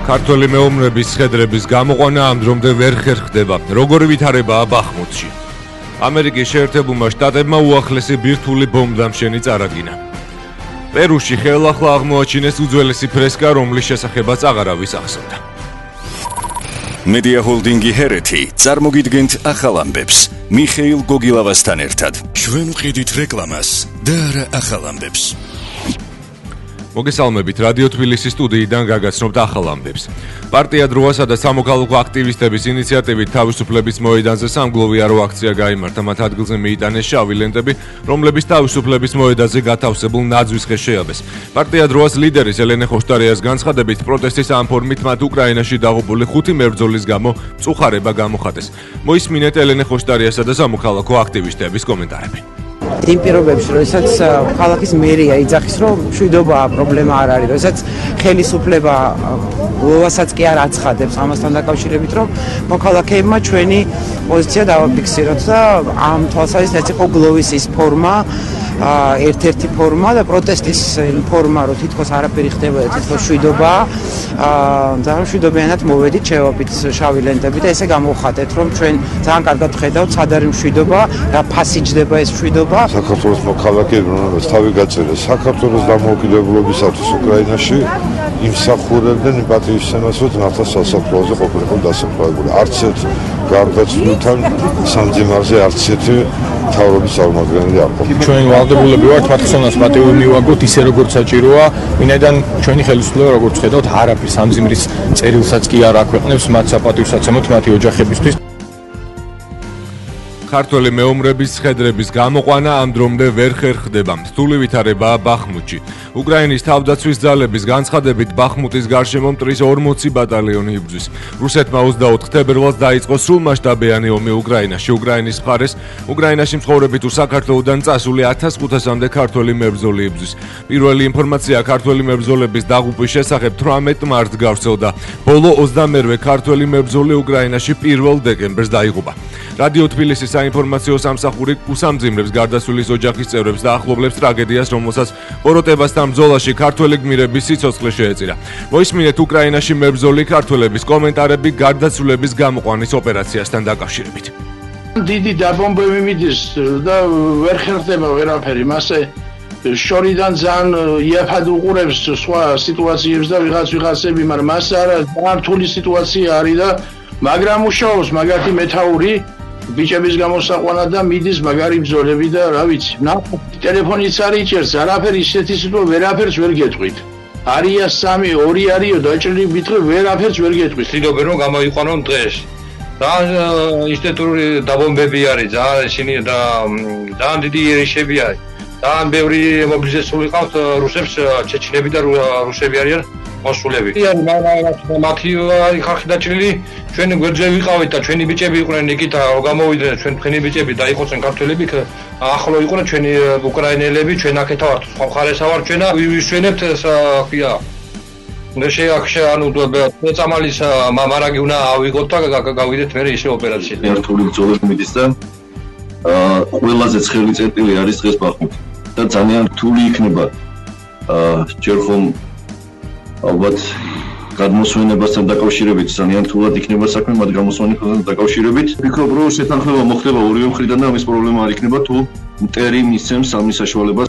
ქართველი მეომრების სხედრების გამოყვანა ამ დრომდე ვერ ხერხდება. როგორი ვითარებაა ბახმუთში. ამერიკის შეერთებულმა შტატებმა უახლესი ბირთვული ბომბდამშენი წარადგინა. პერუში ხელახლა აღმოაჩინეს უძველესი ფრესკა, რომლის შესახებაც აღარავის ახსოვდა. მედია ჰოლდინგი ჰერეთი წარმოგიდგენთ ახალ ამბებს მიხეილ გოგილავასთან ერთად. ჩვენ ვყიდით რეკლამას და არა ახალ ამბებს. მოგესალმებით, რადიო თბილისის სტუდიიდან გაგაცნობთ ახალ ამბებს. პარტია დროასა და სამოქალაქო აქტივისტების ინიციატივით თავისუფლების მოედანზე სამგლოვიარო აქცია გაიმართა. მათ ადგილზე მიიტანეს შავი ლენტები, რომლებიც თავისუფლების მოედანზე გათავსებულ ნაძვის ხეს შეაბეს. პარტია დროას ლიდერის ელენე ხოშტარიას განცხადებით, პროტესტის ამ ფორმით მათ უკრაინაში დაღუპული 5 მებრძოლის გამო მწუხარება გამოხატეს. მოისმინეთ ელენე ხოშტარიასა და სამოქალაქო აქტივისტების კომენტარები. იმ პირობებში, როდესაც ქალაქის მერია იძახის, რომ მშვიდობაა, პრობლემა არ არის, როდესაც ხელისუფლება ლოვასაც კი არ აცხადებს ამასთან დაკავშირებით, რომ მოქალაქეებმა ჩვენი პოზიცია დავაფიქსიროთ და ამ თვალსაზრისით იყო გლოვის ის ფორმა, ერთ-ერთი ფორმა და პროტესტის ფორმა, რომ თითქოს არაფერი ხდებოდა, თითქოს მშვიდობაა, ძალიან მშვიდობიანად მოვედით, შევაფით შავი ლენტები და ესე გამოვხატეთ, რომ ჩვენ ძალიან კარგად ხედავთ, სად არის მშვიდობა, რა ფასი ჯდება ეს მშვიდობა. საქართველოს მოქალაქეები, რომელსაც თავი გაწერეს საქართველოს დამოუკიდებლობისათვის უკრაინაში, იმსახურებდნენ იმ პატივისცემას, რომ ნავთის სასაფლაოზე ყოფილიყო დასაფლავებული. არც ერთ გარდაცვლილთან სამძიმარზე არც ერთი მთავრობის წარმომადგენელი არ ყოფილა. ჩვენ ვალდებულები ვართ მათ ხსოვნას პატივი მივაგოთ ისე როგორც საჭიროა, ვინაიდან ჩვენი ხელისუფლება როგორც ხედავთ, არაფერს სამძიმრის წერილსაც კი არ აქვეყნებს მათ საპატივსაცემოთ მათი ოჯახებისთვის. ქართველი მეომრების სხედრების გამოყვანა ამ დრომდე ვერ ხერხდება. რთული ვითარებაა ბახმუთში. უკრაინის თავდაცვის ძალების განცხადებით, ბახმუტის გარშემო მტრის 40 ბატალიონი იბრძვის. რუსეთმა 24 თებერვალს დაიწყო სრულმასშტაბიანი ომი უკრაინაში. უკრაინის მხარეს უკრაინაში მცხოვრები თუ საქართველოდან წასული 1500-მდე ქართველი მებრძოლი იბრძვის. პირველი ინფორმაცია ქართველი მებრძოლების დაღუპვის შესახებ 18 მარტს გავრცელდა. ბოლო 22 ქართველი მებრძოლი უკრაინაში 1 დეკემბერს დაიღუპა. რადიო თბილისის საინფორმაციო სამსახური უსამძიმრებს გარდაცვლილის ოჯახის წევრებს და ახლობლებს ტრაგედიას, რომელსაც ბოროტებასთან ბრძოლაში ქართველი გმირების სიცოცხლე შეეწირა. მოისმინეთ უკრაინაში მებრძოლი ქართველების კომენტარები გარდაცვლილების გამოყვანის ოპერაციასთან დაკავშირებით. დიდი დაბომბები მიდის და ვერ ხერხდება ვერაფერი, მასე შორიდან ძალიან იაფად უყურებს სხვა სიტუაციებს და ვიღაცები, მაგრამ მას არა ძალიან რთული სიტუაცია არის და მაგრამ მუშაობს მაგათი მეთაური ბიჭების გამოსაყვანად და მიდის მაგარი ბრძოლები და რა ვიცი, ტელეფონიც არ იჭერს, არაფერი ისეთი სიტუაცია ვერაფერს ვერ გეტყვით. არია 3, 2 არისო დაჭრილი ბიტყვი ვერაფერს ვერ გეტყვით. ვთქვი რომ გამოიყვანონ დღეს. ძალიან ინსტიტუტური დაბომბები არის, ძალიან დიდი იერიშები არის. ძალიან ბევრი მობილიზებული ყავთ რუსებს, ჩეჩნები და რუსები არიან მოსულები. მათი ხალხი დაჭრილი, ჩვენი გვერდზე ვიყავით და ჩვენი ბიჭები იყვნენ იქით, გამოვიდნენ ჩვენი ბიჭები და იყვნენ ქართველები, ახლო იყვნენ ჩვენი უკრაინელები, ჩვენ აქეთა ვართ, სხვა მხარესა ვართ ჩვენ და ვისვენებთ ხია. ანუ წამალის მარაგი უნდა ავიღოთ და გავიდეთ მერე ისე ოპერაციაზე. რთული ბრძოლები მიდის და ყველაზე ცხელი წერტილი არის დღეს ბახმუთი და ძალიან რთული იქნება ჯერ ხომ ალბათ გადმოსვენებასთან დაკავშირებით ძალიან რთულად იქნება საქმე მათ გამოსვენებასთან დაკავშირებით. ვფიქრობ, რომ შეთანხმება მოხდება ორივე მხრიდან და ამის პრობლემა არ იქნება თუ მტერი მისცემს ამის საშუალებას.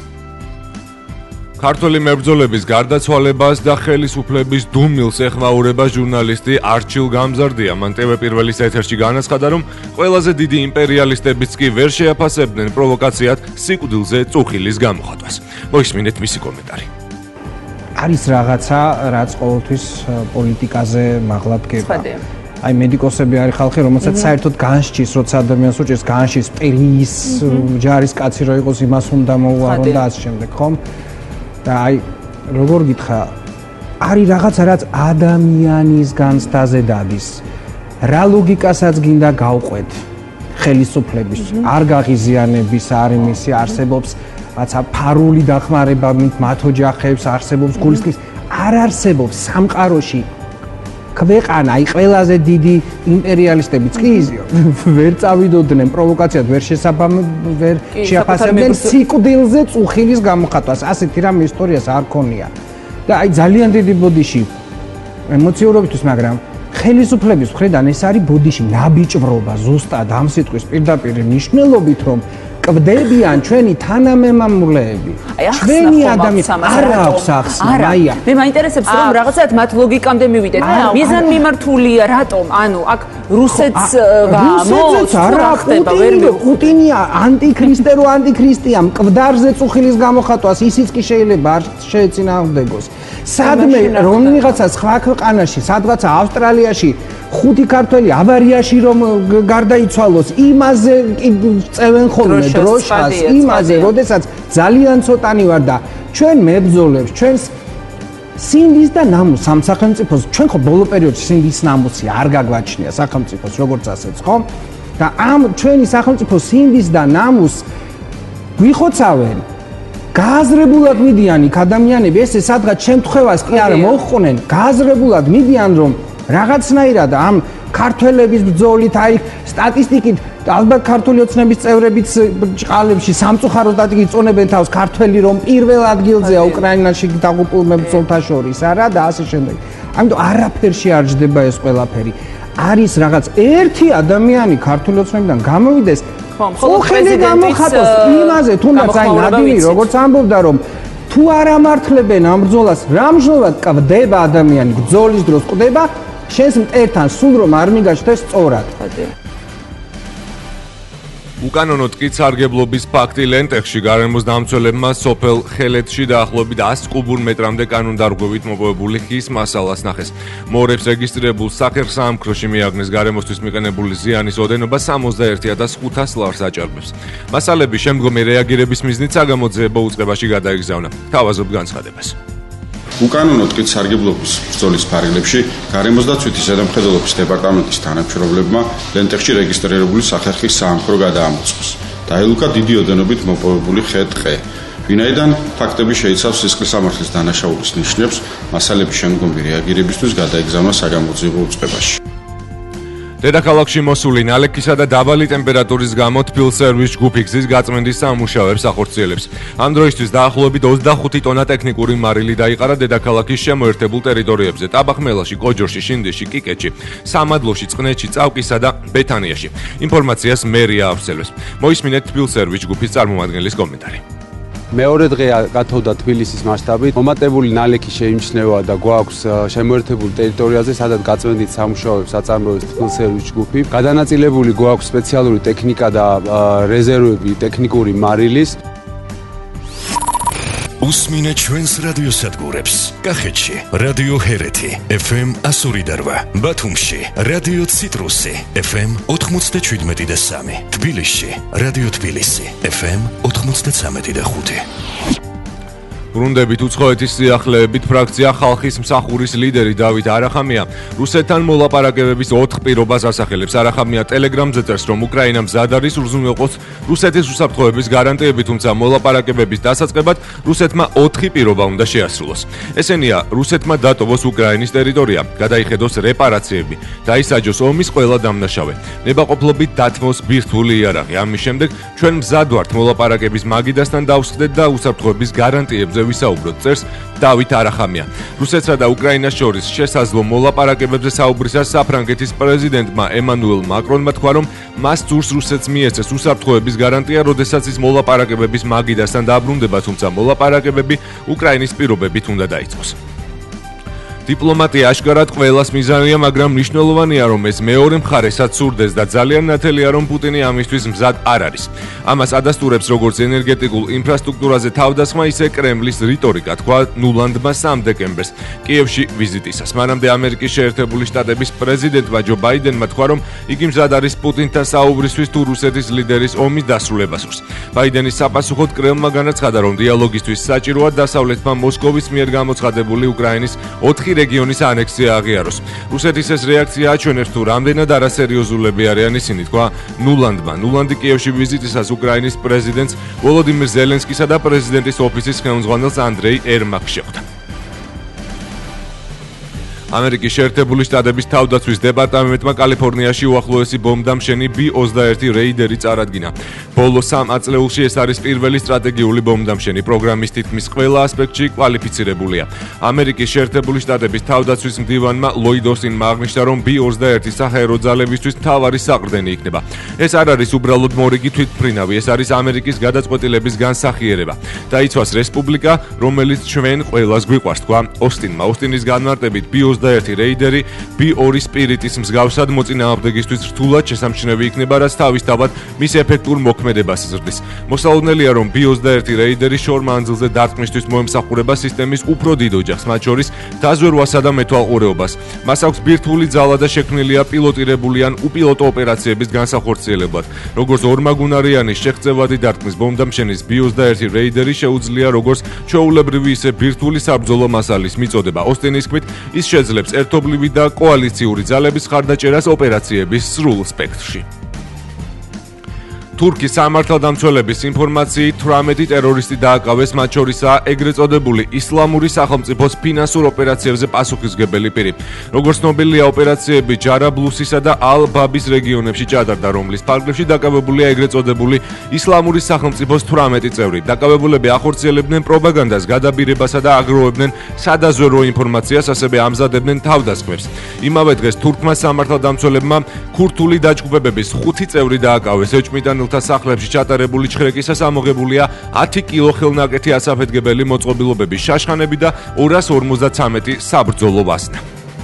ქართველი მებრძოლების გარდაცვალებას და ხელისუფლების დუმილს ეხმაურება ჟურნალისტი არჩილ გამზარდია. მან TV პირველის ეთერში განაცხადა, რომ ყველაზე დიდი იმპერიალისტებიც კი ვერ შეაფასებდნენ პროვოკაციად სიკვდილზე წუხილის გამოხატვას. მოისმინეთ მისი კომენტარი. არის რაღაცა, რაც ყოველთვის პოლიტიკაზე მაღლა დგება. აი მედიკოსები არის ხალხი, რომელსაც საერთოდ განსჭირს, როცა ადამიანს უჭირს განსჭირს პერის ჯარის კაცი რო იყოს, იმას უნდა მოუარონ და ასე შემდეგ, ხომ? და აი როგორ გითხრა, არის რაღაცა, რაც ადამიანის განცდაზე დადის. რა ლოგიკასაც გინდა გავყვეთ ხელისუფლების, არ გაღიზიანების, არ იმისი არსებობს რაცა ფარული დახმარება მათ ოჯახებს, არსებობს გულისხმის, არ არსებობს სამყაროში ქვეყანა, აი ყველაზე დიდი იმპერიალისტებიც კი ვერ წავიდოდნენ პროვოკაციად, ვერ ვერ შეაფასებდნენ სიკვდილზე წუხილის გამოხატვას. ასეთი რამ ისტორიას არ ქონია. და აი ძალიან დიდი ბოდიში ემოციურობისთვის, მაგრამ ხელისუფლების მხრიდან ეს არის ბოდიში ნაბიჯბრობა ზუსტად ამ სიტყვის პირდაპირ მნიშვნელობით, რომ კვდებიან ჩვენი თანამემამულეები. ჩვენი ადამიანები არ აქვს ახსნა, მაია. მე მაინტერესებს რომ რაღაცათ მათ ლოგიკამდე მივიდეთ. მიზანმიმართულია რატომ? ანუ აქ რუსეთს რუსეთს არა პუტინია ანტიქრისტე რო ანტიქრისტია მკვდარზე წუხილის გამოხატვას ისიც კი შეიძლება არ შეეწინააღმდეგოს. სადმე რომელიღაცა სხვა ქვეყანაში, სადღაცა ავსტრალიაში 5 ქართველი ავარიაში რომ გარდაიცვალოს, იმაზე კი წევენ ხოლმე დროშას, იმაზე, როდესაც ძალიან ცოტანი ვარ და ჩვენ მებრძოლებს, ჩვენს სინდის და ნამუს ამ სახელმწიფოს, ჩვენ ხო ბოლო პერიოდში სინდის ნამუსი არ გაგვაჩნია სახელმწიფოს როგორც ასეც, ხო? და ამ ჩვენი სახელმწიფოს სინდის და ნამუს გვიხოცავენ. გააზრებულად მიდიან იქ ადამიანები, ესე სადღაც შემთხვევას კი არ მოხყვნენ, გააზრებულად მიდიან რომ რაღაცნაირად ამ ქართველების ბრძოლით, აი სტატისტიკით ალბათ ქართული ოცნების წევრებიც ჭყალებში სამწუხარო სტატისტიკით წონებენ თავს ქართველი რომ პირველ ადგილზეა უკრაინაში დაღუპულ მებრძოლთა შორის, არა და ასე შემდეგ. ამიტომ არაფერში არ ჯდება ეს ყველაფერი. არის რაღაც ერთი ადამიანი ქართული ოცნებიდან გამოვიდეს, ოხელი გამოხატოს იმაზე, თუნდაც აი ნადიმი როგორც ამბობდა რომ თუ არ ამართლებენ ამ ბრძოლას, რამჟღავნად კვდება ადამიანი, ბრძოლის დროს კვდება, შენს მტერთან სულ რომ არ მიგაჩნდეს სწორად. უკანონო ტკიცარგებლობის ფაქტი ლენტეხში გარემოს დამცველებმა სოფელ ხელეთში დაახლოებით 100 კუბურ მეტრამდე კანონდარღვევით მოპოვებული ხის მასალას ნახეს. მოორებს რეგისტრირებულ სახერხსაამქროში მიაგნეს გარემოსთვის მიყენებული ზიანის ოდენობა 61,500 ლარს აჭარბებს. მასალები შემდგომი რეაგირების მიზნით საგამოძიებო უწყებაში გადაიგზავნა. თავაზობ განცხადებას. უკანონო ტკიცარგებლობის ბრძოლის ფარგლებში გარემოს დაცვითი ზედამხედველობის დეპარტამენტის თანამშრომლებმა ლენტეხში რეგისტრირებული სახერხის საამქრო გადაამოწმეს. დაელუქა დიდი ოდენობით მოპოვებული ხე-ტყე. ვინაიდან ფაქტები შეიცავს სისხლის სამართლის დანაშაულის ნიშნებს, მასალების შემდგომი რეაგირებისთვის გადაიგზავნა საგამოძიებო უწყებაში. დედაქალაქში მოსული ნალექისა და დაბალი ტემპერატურის გამო თბილსერვის ჯგუფი გზის გაწმენდის სამუშაოებს ახორციელებს. ამ დროისთვის დაახლოებით 25 ტონა ტექნიკური მარილი დაიყარა დედაქალაქის შემოერთებულ ტერიტორიებზე: ტაბახმელაში, კოჯორში, შინდიში, კიკეთში, სამადლოში, წყნეთში, წავკისა და ბეთანიაში. ინფორმაციას მერია ავრცელებს. მოისმინეთ თბილსერვის ჯგუფის წარმომადგენლის კომენტარი. მეორე დღე გათოვდა თბილისის მასშტაბით. მომატებული ნალექი შეიმჩნევა და გვაქვს შემოერთებულ ტერიტორიაზე, სადაც გაწმენდით სამუშაოებს აწარმოებს თბილისის ჯგუფი. გადანაწილებული გვაქვს სპეციალური ტექნიკა და რეზერვები ტექნიკური მარილის. უსმინე ჩვენს რადიოსადგურებს. კახეთში რადიო ჰერეთი FM 102, ბათუმში რადიო ციტრუსი FM 97.3, თბილისში რადიო თბილისი FM 93.5. ბრუნდებით უცხოეთის სიახლეებით ფრაქცია ხალხის მსახურის ლიდერი დავით არახამია რუსეთთან მოლაპარაკებების 4 პირობას ასახელებს. არახამია ტელეგრამზე წერს, რომ უკრაინა მზად არის უზრუნველყოს რუსეთის უსაფრთხოების გარანტიები, თუმცა მოლაპარაკებების დასაწყებად რუსეთმა 4 პირობა უნდა შეასრულოს. ესენია: რუსეთმა დატოვოს უკრაინის ტერიტორია, გადაიხედოს რეპარაციები, დაისაჯოს ომის ყველა დამნაშავე, ნებაყოფლობით დათმოს ბირთვული იარაღი. ამის შემდეგ ჩვენ მზად ვართ მოლაპარაკების მაგიდასთან დავსხდეთ და უსაფრთხოების გარანტიებზე ვისაუბროთ, წერს დავით არახამია. რუსეთსა და უკრაინას შორის შესაძლო მოლაპარაკებებზე საუბრისას საფრანგეთის პრეზიდენტმა ემანუელ მაკრონმა თქვა, რომ მას სურს რუსეთს მიეცეს უსაფრთხოების გარანტია, როდესაც ის მოლაპარაკებების მაგიდასთან დაბრუნდება, თუმცა მოლაპარაკებები უკრაინის პირობებით უნდა დაიწყოს. დიპლომატია აშკარად ყველას მიზანია, მაგრამ მნიშვნელოვანია, რომ ეს მეორე მხარესაც სურდეს და ძალიან ნათელია, რომ პუტინი ამისთვის მზად არ არის. ამას ადასტურებს როგორც ენერგეტიკულ ინფრასტრუქტურაზე თავდასხმა, ისე კრემლის რიტორიკა, თქვა ნულანდმა 3 დეკემბერს კიევში ვიზიტისას. მანამდე ამერიკის შეერთებული შტატების პრეზიდენტმა ჯო ბაიდენმა თქვა, რომ იგი მზად არის პუტინთან საუბრისთვის თუ რუსეთის ლიდერის ომის დასრულებას სურს. ბაიდენის საპასუხოდ კრემლმა განაცხადა, რომ დიალოგისთვის საჭიროა დასავლეთმა მოსკოვის მიერ გამოცხადებული უკრაინის 4 რეგიონის ანექსია აღიაროს. რუსეთის ეს რეაქცია აჩვენებს, თუ რამდენად არასერიოზულები არიან ისინი, თქვა ნულანდმა. ნულანდი კიევში ვიზიტისას უკრაინის პრეზიდენტს ვოლოდიმირ ზელენსკისა და პრეზიდენტის ოფისის ხელმძღვანელს ანდრეი ერმაკს შეხვდა. ამერიკის შეერთებული შტატების თავდაცვის დეპარტამენტმა კალიფორნიაში უახლოესი ბომბდამშენი B-21 რეიდერი წარადგინა. ბოლო 3 ათწლეულში ეს არის პირველი სტრატეგიული ბომბდამშენი, პროგრამის თითქმის ყველა ასპექტში კვალიფიცირებულია. ამერიკის შეერთებული შტატების თავდაცვის მდივანმა ლოიდ ოსტინმა აღნიშნა, რომ B-21 საჰაერო ძალებისთვის მთავარი საყრდენი იქნება. ეს არ არის უბრალოდ მორიგი თვითმფრინავი, ეს არის ამერიკის გადაწყვეტილების განსახიერება. დაიცვას რესპუბლიკა, რომელიც ჩვენ ყველას გვიყვარს, თქვა ოსტინმა. ოსტინის განმარტებით B-21 რეიდერი B-2 სპირიტის მსგავსად მოწინააღმდეგისთვის რთულად შესამჩნევი იქნება, რაც თავისთავად მის ეფექტურ მოქმედებას ზრდის. მოსალოდნელია, რომ B-21 რეიდერი შორ მანძილზე დარტყმისთვის მოემსახურება სისტემის უფრო დიდ ოჯახს, მათ შორის დაზვერვასა და მეთვალყურეობას. მას აქვს ბირთვული ძალა და შექმნილია პილოტირებული ან უპილოტო ოპერაციების განსახორციელებლად. როგორც ორმაგუნარიანი შეღწევადი დარტყმის ბომბდამშენის B-21 რეიდერი შეუძლია როგორც ჩვეულებრივი, ისე ბირთვული საბრძოლო მასალის მიწოდება. ოსტინის თქმით, ის შეძლებს ერთობლივი და კოალიციური ძალების ხარდაჭერას ოპერაციების სრულ სპექტრში. თურქის სამართალდამცველების ინფორმაციით 18 ტერორისტი დააკავეს, მათ შორისაა ეგრეთ წოდებული ისლამური სახელმწიფოს ფინანსურ ოპერაციებზე პასუხისმგებელი პირი. როგორც ცნობილია, ოპერაციები ჯარაბლუსისა და ალ-ბაბის რეგიონებში ჩატარდა, რომლის ფარგლებში დაკავებულია ეგრეთ წოდებული ისლამური სახელმწიფოს 18 წევრი. დაკავებულები ახორციელებდნენ პროპაგანდას, გადაბირებასა და აგროვებდნენ სადაზვერვო ინფორმაციას, ასევე ამზადებდნენ თავდასხმებს. იმავე დღეს თურქმა სამართალდამცველებმა ქურთული დაჯგუფებების 5 წევრი დააკავეს. ეჭვმიტანილთა სახლებში ჩატარებული ჩხრეკისას ამოღებულია 10 კილო ხელნაკეთი ასაფეთგებელი მოწყობილობების შაშხანები და 253 საბრძოლო ვაზნა.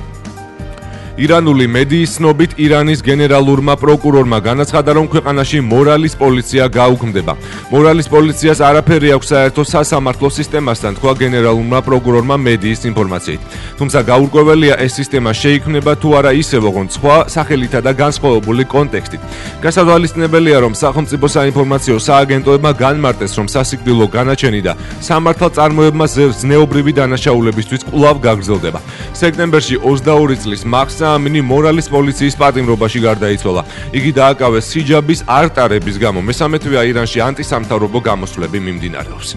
ირანული მედიის ცნობით, ირანის გენერალურმა პროკურორმა განაცხადა, რომ ქვეყანაში მორალის პოლიცია გაუქმდება. მორალის პოლიციას არაფერი აქვს საერთო სასამართლო სისტემასთან, თქვა გენერალურმა პროკურორმა მედიის ინფორმაციით. თუმცა გაურკვეველია, ეს სისტემა შეიქმნება თუ არა ისევ, ოღონდ სხვა სახელითა და განსხვავებული კონტექსტით. გასათვალისწინებელია, რომ სახელმწიფო საინფორმაციო სააგენტოებმა განმარტეს, რომ სასიკვდილო განაჩენი და სამართალწარმოებმა ზნეობრივი დანაშაულებისთვის კვლავ გაგრძელდება. სექტემბერში 22 წლის მაქსა ამინი მორალის პოლიციის პატიმრობაში გარდაიცვალა. იგი დააკავეს ჰიჯაბის არ ტარების გამო. მესამე თვეა ირანში ანტისამთავრობო გამოსვლები მიმდინარეობს.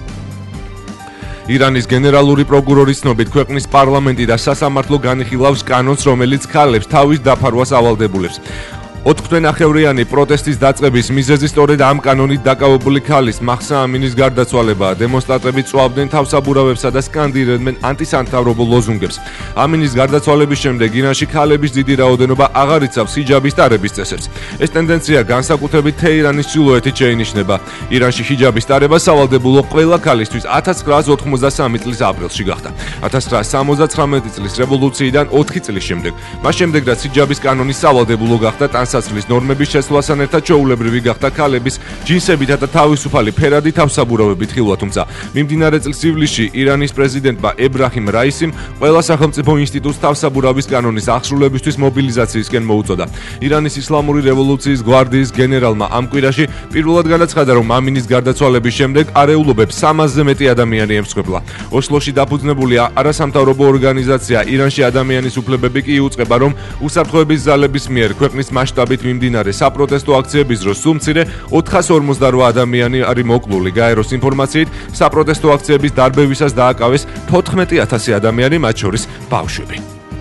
ირანის გენერალური პროკურორის ცნობით, ქვეყნის პარლამენტი და სასამართლო განიხილავს კანონს, რომელიც ქალებს თავის დაფარვას ავალდებულებს. 4-თვენახევრიანი პროტესტის დაწყების მიზეზი სწორედ ამ კანონით დაკავებული ქალის მაჰსა ამინის გარდაცვალებაა. დემონსტრანტები წვავდნენ თავსაბურავებსა და სკანდირებდნენ ანტისამთავრობო ლოზუნგებს. ამინის გარდაცვალების შემდეგ ირანში ქალების დიდი რაოდენობა აღარ იცავს ჰიჯაბის ტარების წესებს. ეს ტენდენცია განსაკუთრებით თეირანის ჩრდილოეთით შეინიშნება. ირანში ჰიჯაბის ტარება სავალდებულო ყველა ქალისთვის 1993 წლის აპრილში გახდა. 1979 წლის რევოლუციიდან 4 წლის შემდეგ. მას შემდეგ, რაც ჰიჯაბის კანონი სავალდებულო გახდა, ტანსაცმლის ნორმების შესვლასთან ერთად ჩვეულებრივი გახდა ქალების ჯინსებითა და თავისუფალი ფერადი თავსაბურავებით ხილვა, თუმცა მიმდინარე წლის ივლისში ირანის პრეზიდენტმა ებრაჰიმ რაისიმ ყველა სახელმწიფო ინსტიტუტს თავსაბურავის კანონის აღსრულებისთვის მობილიზაციისკენ მოუწოდა. ირანის ისლამური რევოლუციის გვარდიის გენერალმა ამ კვირაში პირველად განაცხადა, რომ ამინის გარდაცვალების შემდეგ არეულობებს 300-ზე მეტი ადამიანი ემსხვერპლა. ოსლოში დაფუძნებული არასამთავრობო ორგანიზაცია ირანში ადამიანის უფლებები კი იუწყება, რომ უსაფრთხოების ძალების მიერ ქვეყნის მასშტაბით მიმდინარე საპროტესტო აქციების დროს სულ მცირე 458 ადამიანი არის მოკლული. გაეროს ინფორმაციით, საპროტესტო აქციების დარბევისას დააკავეს 14000 ადამიანი, მათ შორის ბავშვები.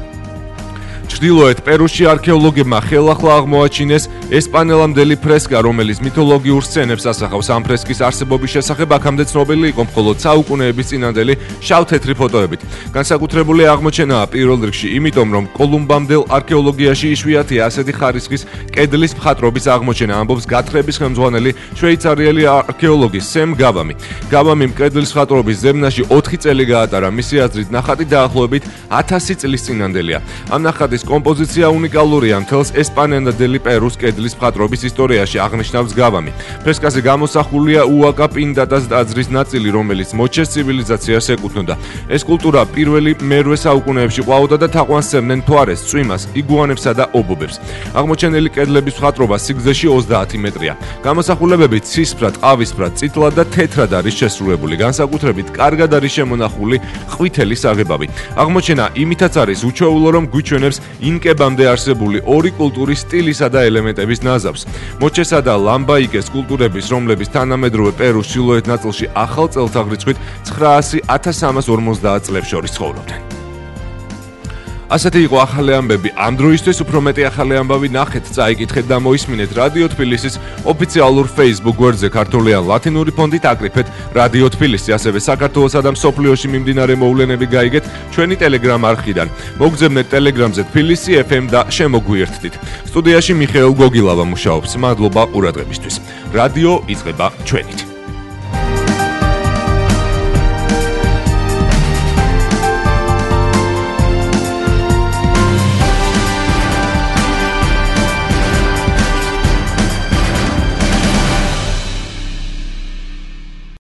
ჩრდილოეთ პერუში არქეოლოგებმა ხელახლა აღმოაჩინეს ესპანელამდელი ფრესკა, რომელიც მითოლოგიურ სცენებს ასახავს. ამ ფრესკის არსებობის შესახებ აქამდე ცნობილი იყო მხოლოდ საუკუნეების წინანდელი შავ-თეთრი ფოტოებით. განსაკუთრებული აღმოჩენაა პირველ რიგში იმიტომ, რომ კოლუმბამდელ არქეოლოგიაში იშვიათია ასეთი ხარისხის კედლის მხატვრობის აღმოჩენა, ამბობს გათხრების ხელმძღვანელი შვეიცარიელი არქეოლოგი სემ გავამი. გავამიმ კედლის მხატვრობის ზემნაში 4 წელი გაატარა. მისი აზრით, ნახატი დაახლოებით 1000 წლის წინანდელია. ამ ნახატის კომპოზიცია უნიკალურია მთელს ესპანელამდელი პერუს კედლის მხატვრობის ისტორიაში, აღნიშნავს გავამი. ფრესკაზე გამოსახულია უაკა პინდატას ტაძრის ნაწილი, რომელიც მოჩეს ცივილიზაციას ეკუთვნოდა. ეს კულტურა პირველი მერვე საუკუნეებში ყვაოდა და თაყვანსცემდნენ მთვარეს, წვიმას, იგუანებსა და ობობებს. აღმოჩენილი კედლების მხატვრობა სიგრძეში 30 მეტრია. გამოსახულებები ცისფრად, ყავისფრად, წითლად და თეთრად არის შესრულებული. განსაკუთრებით კარგად არის შემონახული ყვითელი საღებავი. აღმოჩენა იმითაც არის უჩვეულო, რომ გვიჩვენებს ინკებამდე არსებული ორი კულტურის სტილისა და ელემენტების ნაზავს. მოჩესა და ლამბაიკეს კულტურების, რომლების თანამედროვე პერუს ჩრდილოეთ ნაწილში ახალ წელთაღრიცხვით 900-1350 წლებს შორის ცხოვრობდნენ. ასეთი იყო ახალი ამბები ამ დროისთვის, უფრო მეტი ახალი ამბავი ნახეთ, წაიკითხეთ და მოისმინეთ რადიო თბილისის ოფიციალურ Facebook გვერდზე ქართული ან ლათინური ფონდით აკრიფეთ რადიო თბილისი, ასევე საქართველოსა და მსოფლიოში მიმდინარე მოვლენები გაიგეთ ჩვენი Telegram არხიდან. მოგძებნეთ Telegram-ზე თბილისი FM და შემოგვიერთდით. სტუდიაში მიხეილ გოგილავა მუშაობს. მადლობა ყურადღებისთვის. რადიო იწყება ჩვენით.